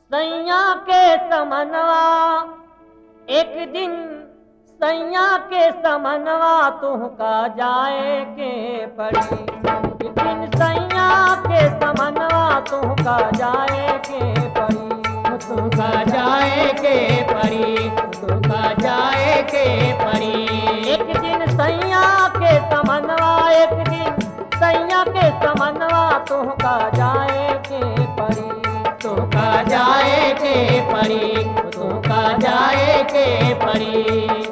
सैया के समनवा एक दिन सैया के समनवा तुहका जाए के पड़ी। एक दिन सैया के समनवा तुहका जाए के पड़ी। तुमका जाए के परी, तुमका जाए के परी। एक दिन सैया के समनवा एक दिन सैया के समनवा तुहका जाए के पड़ी। तुमका जाए के परी, तुमका जाए के परी।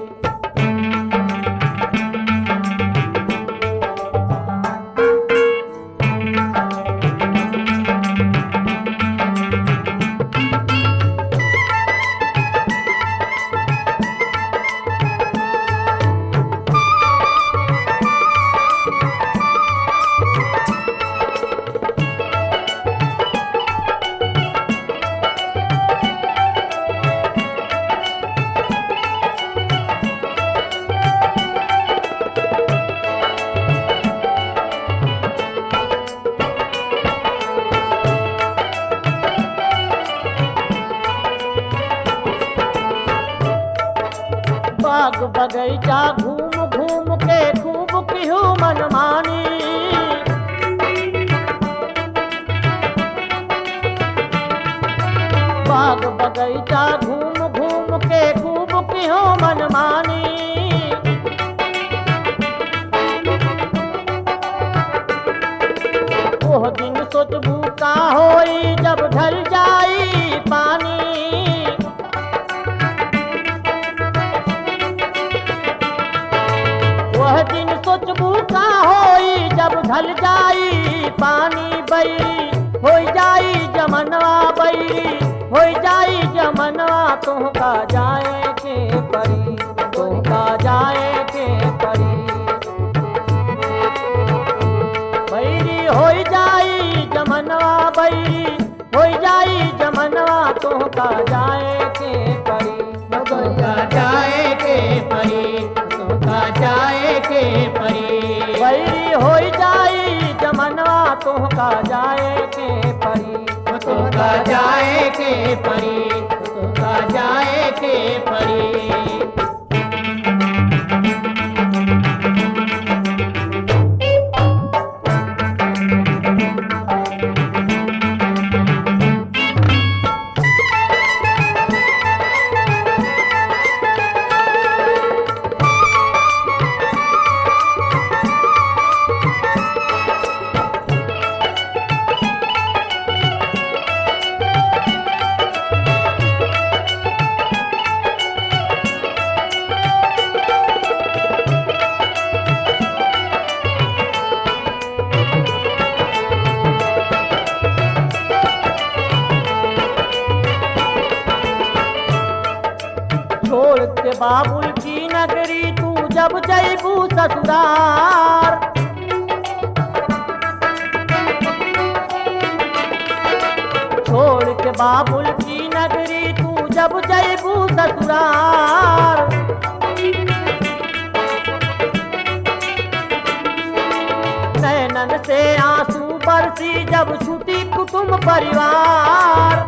बाग बगीचा घूम घूम के खूब किहू मनमानी। बाग बगीचा घूम घूम के खूब किहू मनमानी। ओह दिन सोचबू का होई जब ढल जाई पानी। वह दिन सोचबू का होई जब ढल जाई पानी। बैरी हो जाई जमनवा बैरी हो जाई जमनवा तुहका जाए के पड़ी। तुहका जाए के पड़ी। बैरी हो जाई जमनवा बैरी हो जाई जमनवा तुहका जाए के पड़ी। तुमका जाए के परी, तुमका जाए के परी। बैरी हो जाई जमनवा तुहका जाए के पड़ी। तुमका जाए के परी, तुमका जाए के परी। छोड़ के बाबुल की नगरी तू जब जैबू ससुरार। छोड़ के बाबुल की नगरी तू जब जैबू ससुरार। नैनन से आंसू बरसी जब छूटी कुटुंब परिवार।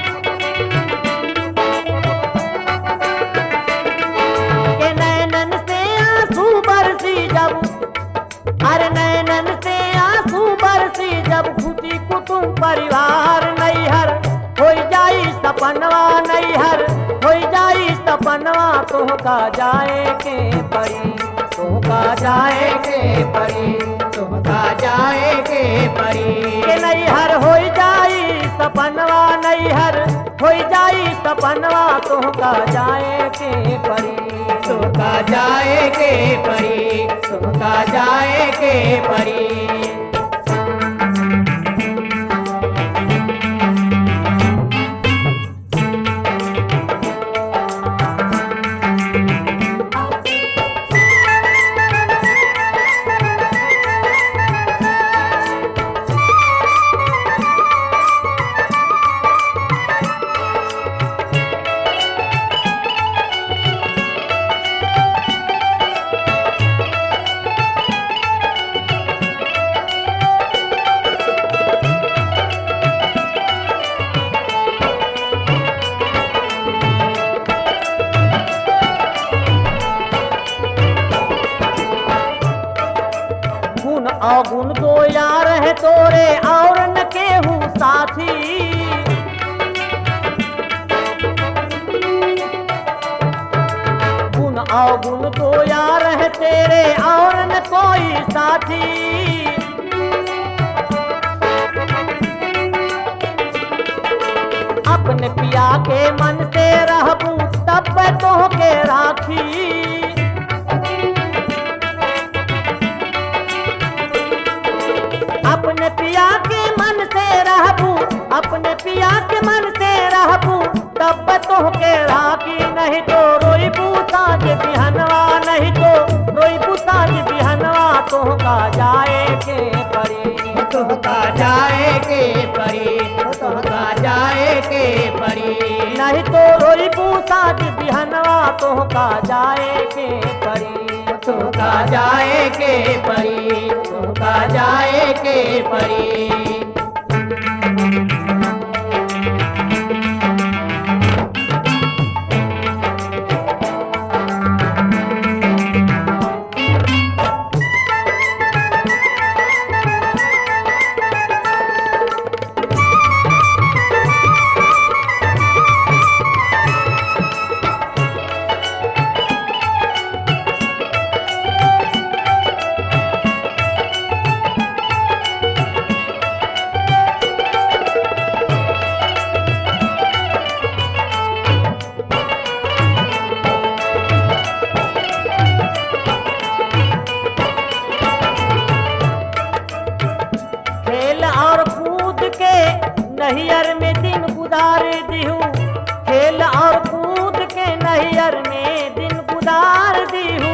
अरे नैनन से आंसू बरसी जब छूटी कुटुंब परिवार। नैहर हो जाई सपनवा नैहर हो जाई सपनवा तुहका जाए के पड़ी। तुहका जाए के पड़ी, तुमका जाए के परी। के नैहर हो जाई सपनवा नैहर हो जाई सपनवा तुहका जाए के पड़ी। तुमका जाए के परी, तुमका जाए के परी। अवगुण दो यार है तोरे और न केहू साथी। गुण अवगुण दो यार है तेरे और न कोई साथी। अपने पिया के मन से रहबू तब तो के राखी। अपने पिया के मन से रहबू, अपने पिया के मन से रहबू तब तो के राखी। नहीं तो रोईबू साँझ बिहनवा, नहीं तो रोईबू साँझ बिहनवा तोहका जाए के परी। तोहका जाए के परी, तोहका जाए के परी। नहीं तो रोईबू साँझ बिहनवा तोहका जाए के परी। तोहका जाए के परी, तोहका जाए के परी। नहियर में दिन गुजार दिहू, खेल और कूद के नहियर में दिन गुजार दिहू।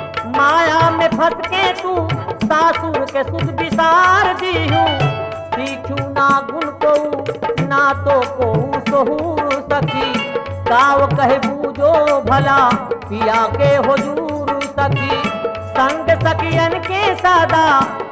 माया में फंस के तू सासुर के सुध विसार दिहू। सीखू ना गुण को ना तो को सोहूर सखी। गाँव कहे बूझो भला पिया के हुजूर सखी। संग सखियन के सदा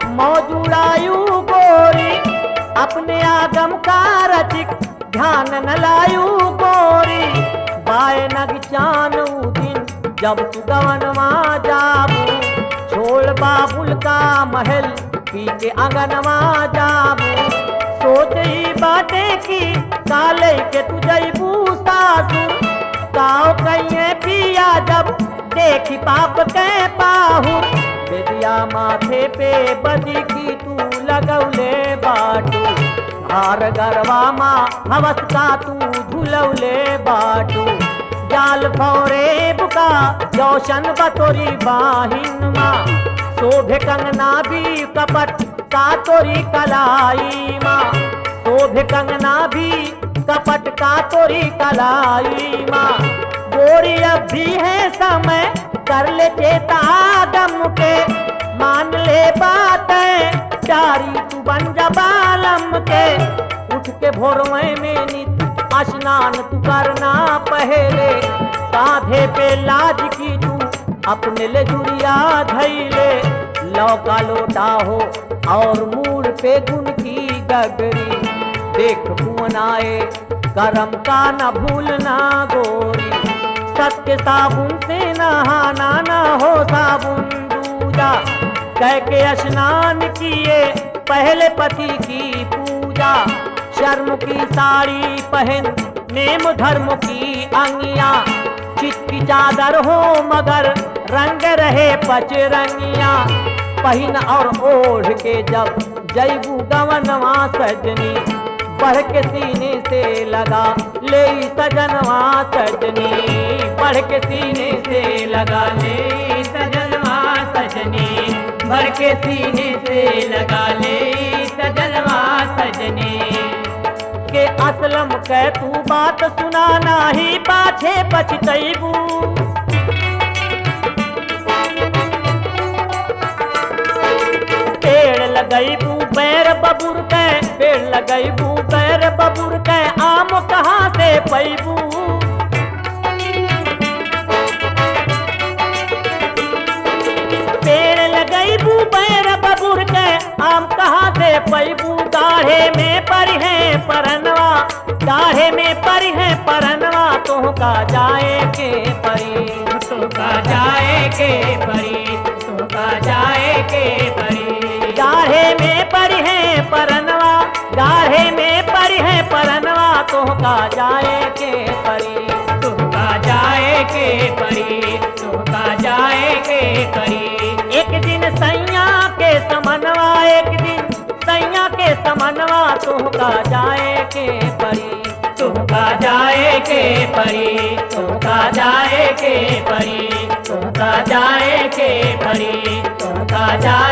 मौजूदायु गोरी। अपने आगम का रचिक ध्यान न लायू गोरी। बाय नग चानू दिन जब तू गवनवा जाबू। छोड़ बाबुल का महल पी के आंगनवा जाबू। सोच ही बाटे की काले के तू जईबू सासुर। गाँव कहिए पिया जब देखी पाप के पाहुर। बेदिया माथे पे बदी की तू लगौले बाटू। हार गरवा माँ हवस का तू झुलौले बाटू। जाल फौरे बुका जौशन बतोरी बाहिन माँ। शोभे कंगना भी कपट का तोरी कलाई माँ। शोभे कंगना भी कपट का तोरी कलाई माँ। गोरी अब भी है समय कर ले चेता आगम के। मान ले बातें प्यारी तू बन जा बालम के। उठ के भोरवे में नित स्नान तू करना पहले। कांधे पे लाज की तू अपने ले जुड़िया धैले। लौका लोटा हो और मूड पे गुण की गगरी। देख भुवनाए करम का न भूलना गोरी। सत्य साबुन से नहाना न हो साबुन दूजा। कह के स्नान किए पहले पति की पूजा। शर्म की साड़ी पहन नेम धर्म की अंगिया। चित की चादर हो मगर रंग रहे पचरंगिया। पहिन और ओढ़ के जब जैबू गवनवा सजनी। बढ़ के सीने से लगा ले सजनवा सजनी। बढ़ के सीने से लगा ले सजनवा सजनी। बढ़ के सीने से लगा ले सजनवा सजनी। के असलम कह तू बात सुनाना ही पाछे पछतैबू। पेड़ लगैबू बैर बबुर के। पेड़ लगैबू बैर बबुर के। आम कहाँ से पैबू। पेड़ लगैबू बैर बबुर के। आम कहाँ से पैबू। गाढ़े में परी है परनवा। गाढ़े में परी है परनवा तोहका जाए के परी। तोहका जाए के परी, तोहका जाए के परी। गाढ़े में पड़ी है परनवा, गाढ़े में पड़ी है परनवा, तोहका जाए के परी, तोहका जाए के परी, तोहका जाए के परी। एक दिन सैया के समनवा, एक दिन सैया के समनवा, तोहका जाए के परी, तोहका जाए के परी, तोहका जाए के परी, तोहका जाए के परी, तोहका जाए